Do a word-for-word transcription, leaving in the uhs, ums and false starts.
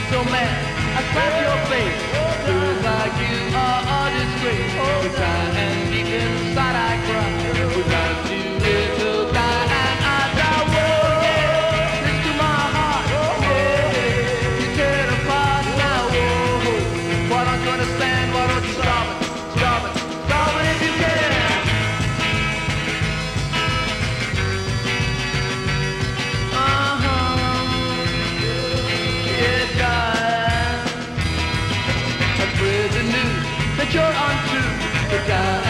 so mad, I slap your face. Girls like you are a disgrace. We try and deep inside I cry. We got too little time and I die. Whoa, yeah, listen to my heart. Yeah, you tear it apart now. Whoa, why don't you understand? Why don't you stop it? Stop it, stop it if you can. That you're untrue, the guy